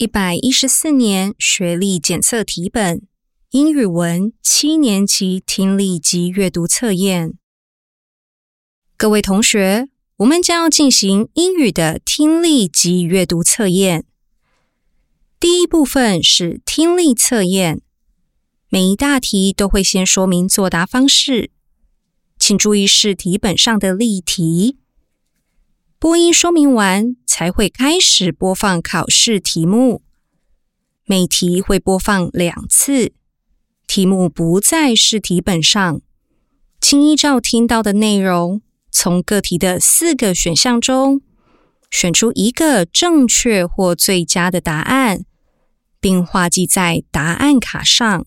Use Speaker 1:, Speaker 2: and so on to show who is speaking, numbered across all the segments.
Speaker 1: 114年学历检测题本，英语文7年级听力及阅读测验。各位同学，我们将要进行英语的听力及阅读测验。第一部分是听力测验，每一大题都会先说明作答方式，请注意试题本上的例题。播音说明完才会开始播放考试题目，每题会播放2次，题目不在试题本上，请依照听到的内容，从各题的4个选项中选出一个正确或最佳的答案，并画记在答案卡上。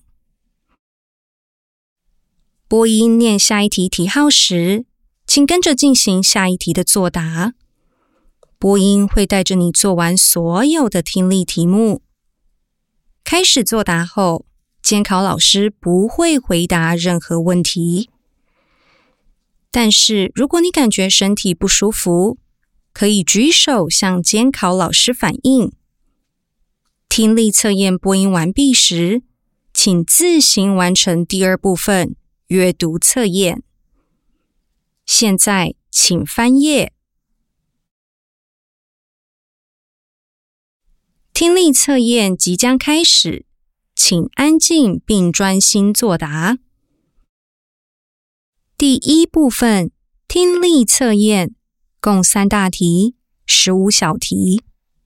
Speaker 1: 播音念下一题题号时，请跟着进行下一题的作答。播音会带着你做完所有的听力题目。开始作答后，监考老师不会回答任何问题。但是如果你感觉身体不舒服，可以举手向监考老师反映。听力测验播音完毕时，请自行完成第2部分阅读测验。现在请翻页。听力测验即将开始，请安静并专心作答。第1部分听力测验，共3大题，15小题。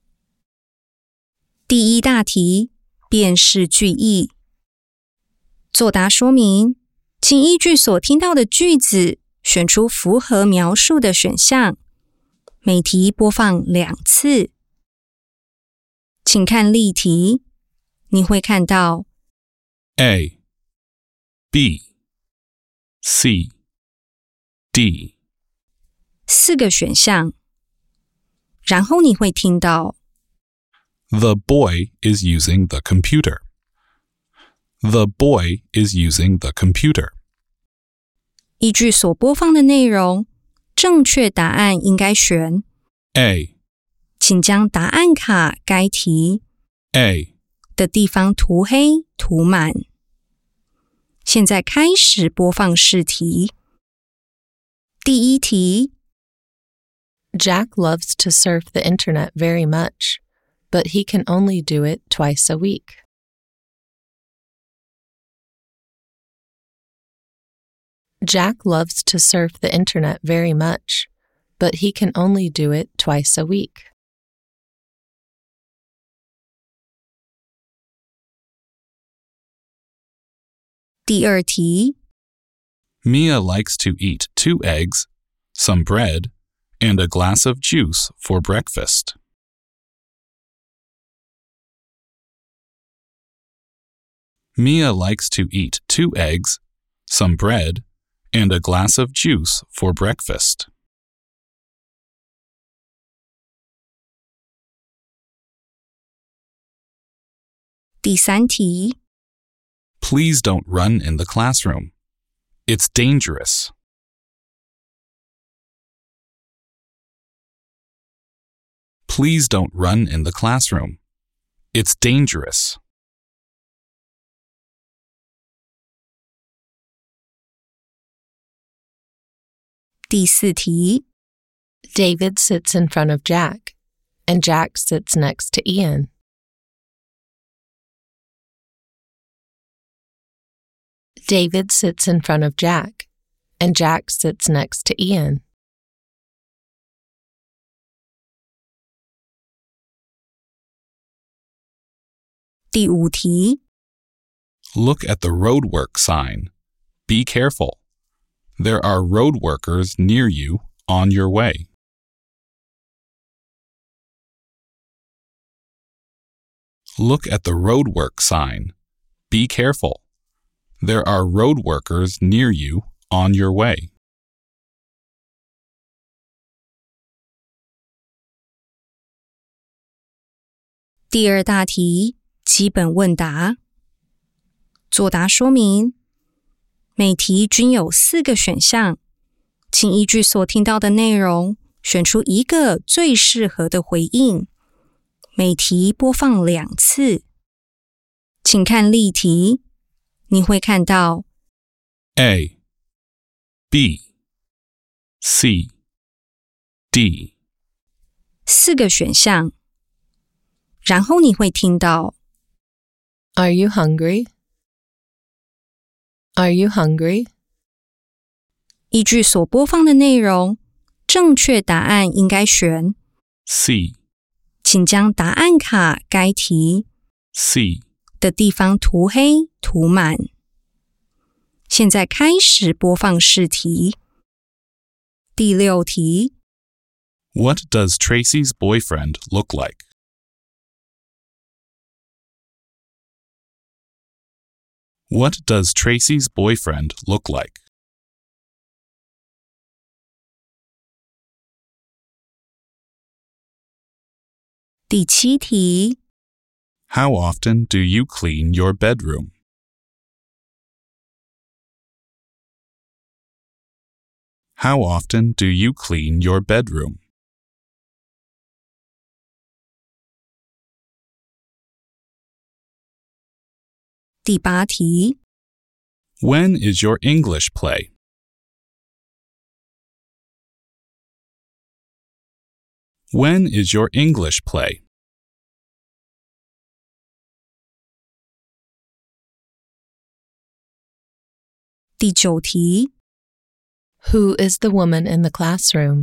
Speaker 1: 第1大题，辨识句意。作答说明，请依据所听到的句子，选出符合描述的选项，每题播放2次。请看例题，你会看到
Speaker 2: A, B, C, D
Speaker 1: 4个选项，然后你会听到
Speaker 2: The boy is using the computer. The boy is using the computer.
Speaker 1: 依据所播放的内容，正确答案应该选
Speaker 2: A,
Speaker 1: 请将答案卡该题
Speaker 2: A,
Speaker 1: 的地方涂黑涂满。现在开始播放试题。第1题，
Speaker 3: Jack loves to surf the internet very much, but he can only do it twice a week. Jack loves to surf the internet very much, but he can only do it twice a week.
Speaker 1: 第2题，
Speaker 2: Mia likes to eat 2 eggs, some bread, and a glass of juice for breakfast. Mia likes to eat 2 eggs, some bread, and a glass of juice for breakfast.
Speaker 1: 第3题，
Speaker 2: Please don't run in the classroom. It's dangerous. Please don't run in the classroom. It's dangerous.
Speaker 1: 第4题，
Speaker 3: David sits in front of Jack, and Jack sits next to Ian. David sits in front of Jack, and Jack sits next to Ian.
Speaker 1: 第5题，
Speaker 2: Look at the roadwork sign. Be careful. There are road workers near you on your way. Look at the roadwork sign. Be careful. There are road workers near you on your way.
Speaker 1: 第2大题，基本问答。作答说明，每题均有4个选项，请依据所听到的内容，选出一个最适合的回应。 每题播放2次。请看例题，你会看到
Speaker 2: A, B, C, D.
Speaker 1: 4个选项，然后你会听到
Speaker 3: Are you hungry? Are you hungry?
Speaker 1: 依据所播放的内容，正确答案应该选
Speaker 2: C,
Speaker 1: 请将答案卡该题
Speaker 2: C.
Speaker 1: 的地方涂黑涂满。现在开始播放试题。第6题
Speaker 2: What does Tracy's boyfriend look like? What does Tracy's boyfriend look like?
Speaker 1: 第7题
Speaker 2: How often do you clean your bedroom? How often do you clean your bedroom?
Speaker 1: 第8题
Speaker 2: When is your English play? When is your English play?
Speaker 1: 第9题
Speaker 3: Who is the woman in the classroom?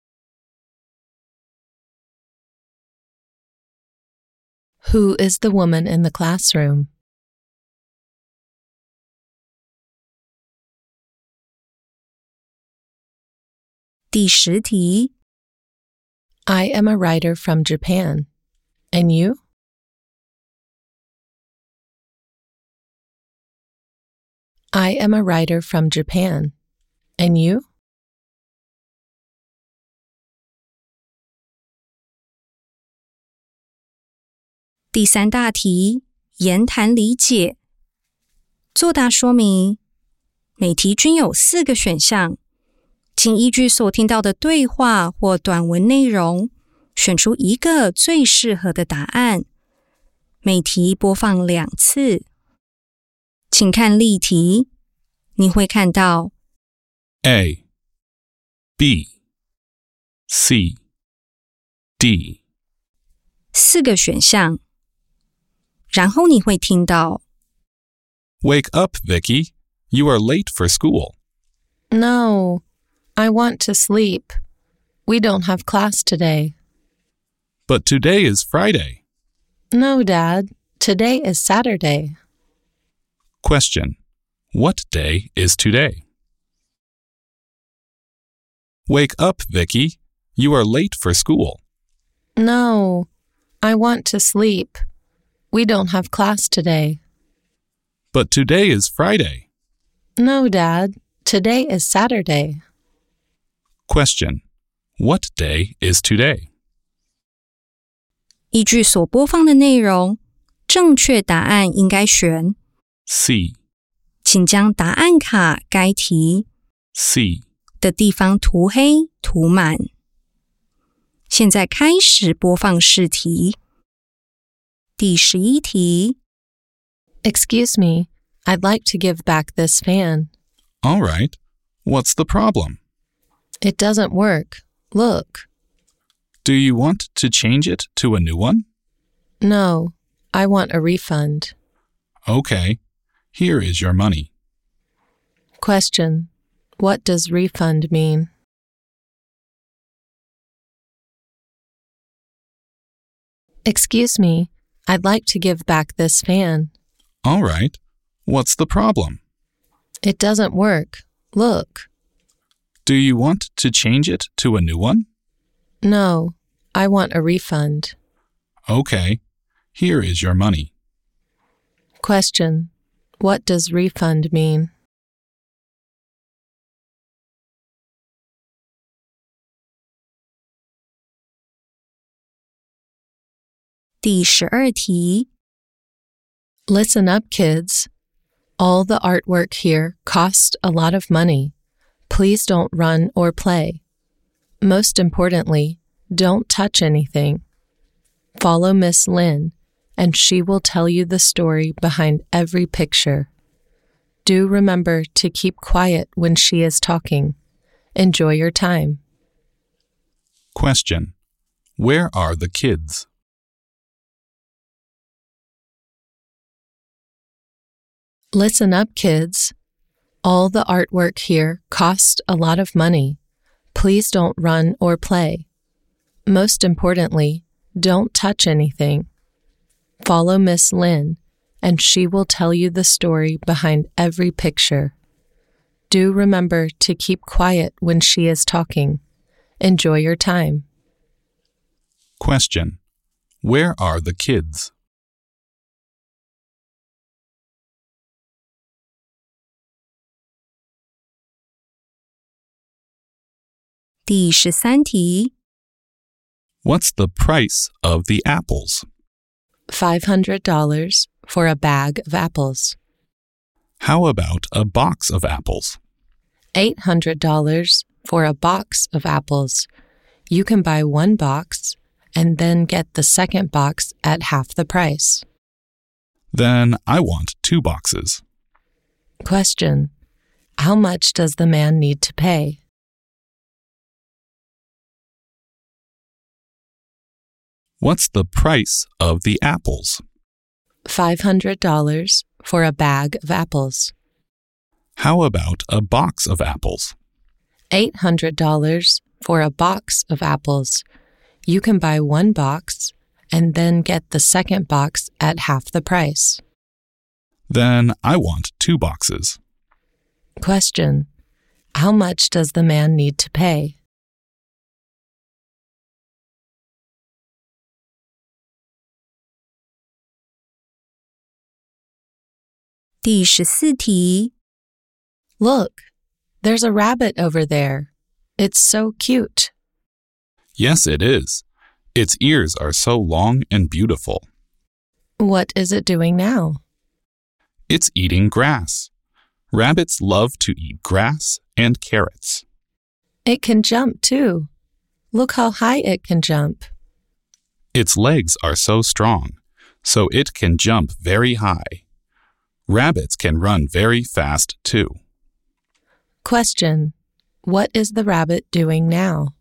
Speaker 3: Who is the woman in the classroom?
Speaker 1: 第10题
Speaker 3: I am a writer from Japan. And you? I am a writer from Japan. And you?
Speaker 1: 第3大题言谈理解。作答说明，每题均有4个选项，请依据所听到的对话或短文内容，选出一个最适合的答案。每题播放2次。请看例题，你会看到
Speaker 2: A, B, C, D.
Speaker 1: 4个选项，然后你会听到
Speaker 2: Wake up, Vicky. You are late for school.
Speaker 3: No, I want to sleep. We don't have class today.
Speaker 2: But today is Friday.
Speaker 3: No, Dad. Today is Saturday.
Speaker 2: Question. What day is today? Wake up, Vicky. You are late for school.
Speaker 3: No, I want to sleep. We don't have class today.
Speaker 2: But today is Friday.
Speaker 3: No, Dad. Today is Saturday.
Speaker 2: Question. What day is today?
Speaker 1: 依据所播放的内容，正确答案应该选
Speaker 2: C,
Speaker 1: 请将答案卡该题
Speaker 2: C.
Speaker 1: 的地方涂黑涂满。现在开始播放试题。第11题
Speaker 3: Excuse me, I'd like to give back this fan.
Speaker 2: All right. What's the problem?
Speaker 3: It doesn't work. Look.
Speaker 2: Do you want to change it to a new one?
Speaker 3: No, I want a refund.
Speaker 2: Okay. Here is your money.
Speaker 3: Question. What does refund mean? Excuse me, I'd like to give back this fan.
Speaker 2: All right. What's the problem?
Speaker 3: It doesn't work. Look.
Speaker 2: Do you want to change it to a new one?
Speaker 3: No, I want a refund.
Speaker 2: Okay. Here is your money.
Speaker 3: Question. What does refund mean?
Speaker 1: 第12题
Speaker 3: Listen up, kids. All the artwork here cost a lot of money. Please don't run or play. Most importantly, don't touch anything. Follow Miss Lynn, and she will tell you the story behind every picture. Do remember to keep quiet when she is talking. Enjoy your time.
Speaker 2: Question. Where are the kids?
Speaker 3: Listen up, kids. All the artwork here costs a lot of money. Please don't run or play. Most importantly, don't touch anything. Follow Miss Lynn, and she will tell you the story behind every picture. Do remember to keep quiet when she is talking. Enjoy your time.
Speaker 2: Question. Where are the kids?
Speaker 1: 第13题
Speaker 2: What's the price of the apples?
Speaker 3: $500 for a bag of apples.
Speaker 2: How about a box of apples?
Speaker 3: $800 for a box of apples. You can buy one box and then get the second box at half the price.
Speaker 2: Then I want 2 boxes.
Speaker 3: Question. How much does the man need to pay?
Speaker 2: What's the price of the apples?
Speaker 3: $500 for a bag of apples.
Speaker 2: How about a box of apples?
Speaker 3: $800 for a box of apples. You can buy one box and then get the second box at half the price.
Speaker 2: Then I want 2 boxes.
Speaker 3: Question. How much does the man need to pay?
Speaker 1: 第14题
Speaker 3: Look, there's a rabbit over there. It's so cute.
Speaker 2: Yes, it is. Its ears are so long and beautiful.
Speaker 3: What is it doing now?
Speaker 2: It's eating grass. Rabbits love to eat grass and carrots.
Speaker 3: It can jump too. Look how high it can jump.
Speaker 2: Its legs are so strong, so it can jump very high. Rabbits can run very fast too.
Speaker 3: Question. What is the rabbit doing now?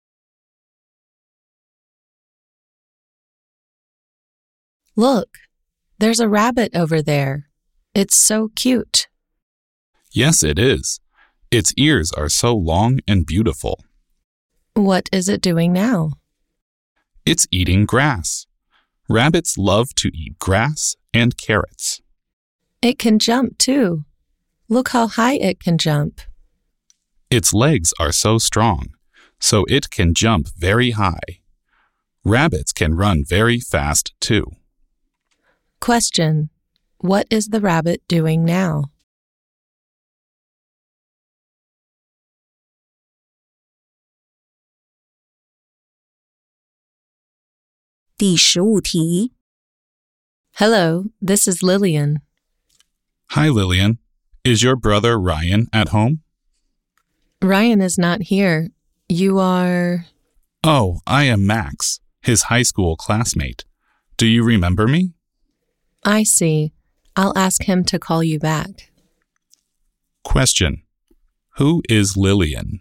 Speaker 3: Look, there's a rabbit over there. It's so cute.
Speaker 2: Yes, it is. Its ears are so long and beautiful.
Speaker 3: What is it doing now?
Speaker 2: It's eating grass. Rabbits love to eat grass and carrots.
Speaker 3: It can jump too. Look how high it can jump.
Speaker 2: Its legs are so strong, so it can jump very high. Rabbits can run very fast too.
Speaker 3: Question. What is the rabbit doing now?
Speaker 1: 第15题
Speaker 3: Hello, this is Lillian.
Speaker 2: Hi, Lillian. Is your brother Ryan at home?
Speaker 3: Ryan is not here. You are...
Speaker 2: Oh, I am Max, his high school classmate. Do you remember me?
Speaker 3: I see. I'll ask him to call you back.
Speaker 2: Question. Who is Lillian?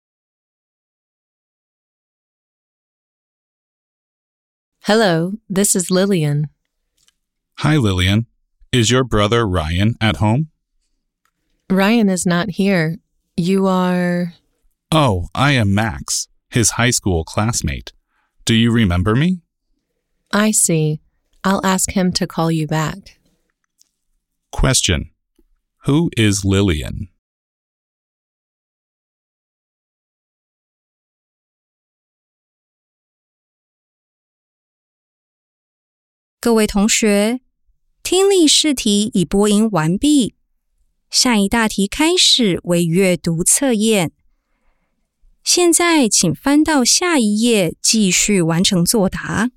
Speaker 3: Hello, this is Lillian.
Speaker 2: Hi, Lillian. Is your brother Ryan at home?
Speaker 3: Ryan is not here. You are...
Speaker 2: Oh, I am Max, his high school classmate. Do you remember me?
Speaker 3: I see. I'll ask him to call you back.
Speaker 2: Question. Who is Lillian?
Speaker 1: 各位同学，听力试题已播音完毕，下一大题开始为阅读测验。现在请翻到下一页继续完成作答。